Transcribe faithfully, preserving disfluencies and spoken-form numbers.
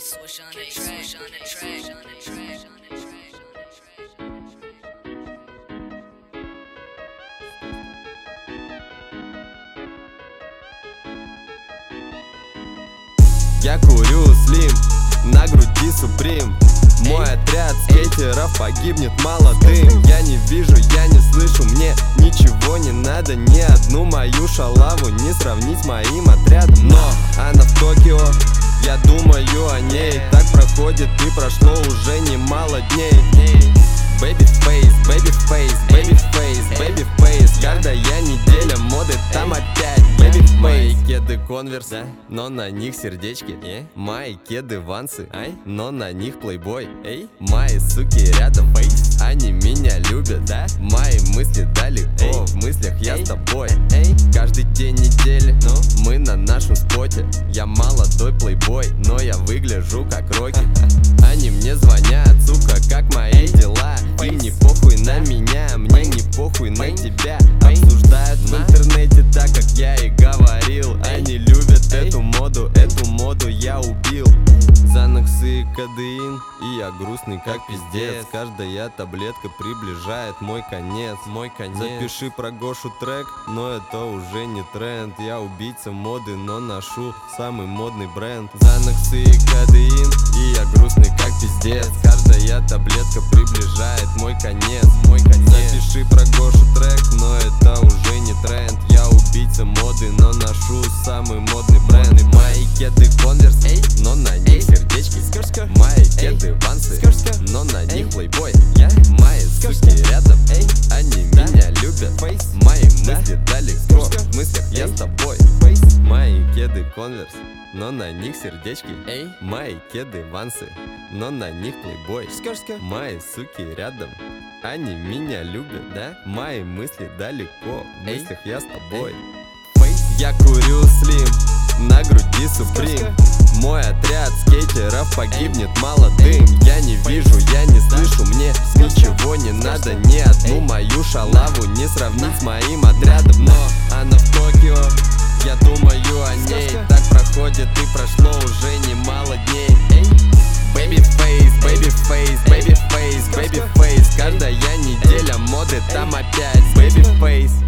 Switch on the track, switch on the track, on the track, on the track. Я курю слим, на груди суприм. Мой отряд скейтеров погибнет молодым. Я не вижу, я не слышу, мне ничего не надо. Ни одну мою шалаву не сравнить с моим отрядом. Но она в Токио, я думаю о ней. Так проходит и прошло уже немало дней. Baby face, baby face, baby face, baby face. Каждая неделя моды, там опять baby face. Мои кеды конверс, но на них сердечки. Мои кеды вансы, но на них плейбой. Мои суки рядом, они меня любят. Мои мысли далеко, в мыслях я с тобой. Каждый день недели мы на нашем споте. Я молодой плейбой, но я выгляжу как Рокки. Они мне звонят, сука, как мои дела. Им не похуй на меня, мне не похуй на тебя. Обсуждают в интернете так, как я и говорил. Они любят эту моду, эту моду я убил. Заноксы и кадеин, и я грустный как пиздец. Каждая таблетка приближает мой конец. Мой конец. Запиши про Гошу трек, но это уже не тренд. Я убийца моды, но ношу самый модный бренд. Заноксы и кадеин, и я грустный как пиздец. Каждая таблетка приближает мой конец. Мой конец. Запиши про Гошу трек, но это уже не тренд. Я убийца моды, но ношу самый модный бренд. Мои кеды конверс, но на них сердечки. Мои кеды вансы, но на них плейбой. Мои суки рядом, они меня любят. Мои мысли далеко, в мыслях я с тобой. Мои кеды конверс, но на них сердечки. Мои кеды вансы, но на них плейбой. Мои суки рядом, они меня любят, да? Мои мысли далеко, в мыслях я с тобой. Я курю слим, на груди суприм. Мой отряд скейтеров погибнет молодым. Я не вижу, я не слышу, мне ничего не надо. Ни одну мою шалаву не сравнить с моим отрядом. Но она в Токио, я думаю о ней. Так проходит и прошло уже немало дней. Baby face, baby face, baby face, baby face. Каждая неделя моды, там опять baby face.